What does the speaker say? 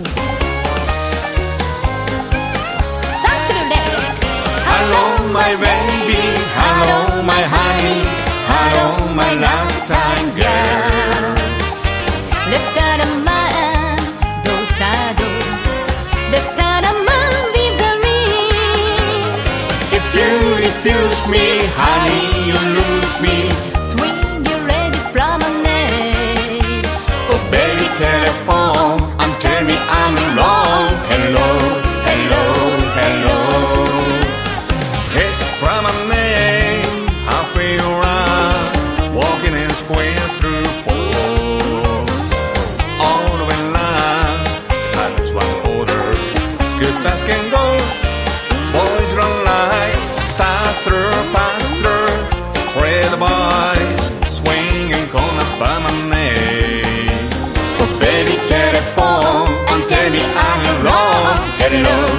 Hello, my baby. Hello, my honey. Hello, my nighttime girl. 랩사람만 도사도 랩사람만 비자리. If you refuse me, honey, you lose me. Swing your ladies promenade. Oh, baby, telephone, and tell me I'm wrong. Hello, hello, hello. It's promenade, halfway around, walking in a square through four. All the way line, touch one quarter, scoot back and go. Boys run like stars through, pass through, tread the boy, swinging corner promenade. Oh, baby, telephone, and tell me I'm wrong. Hello.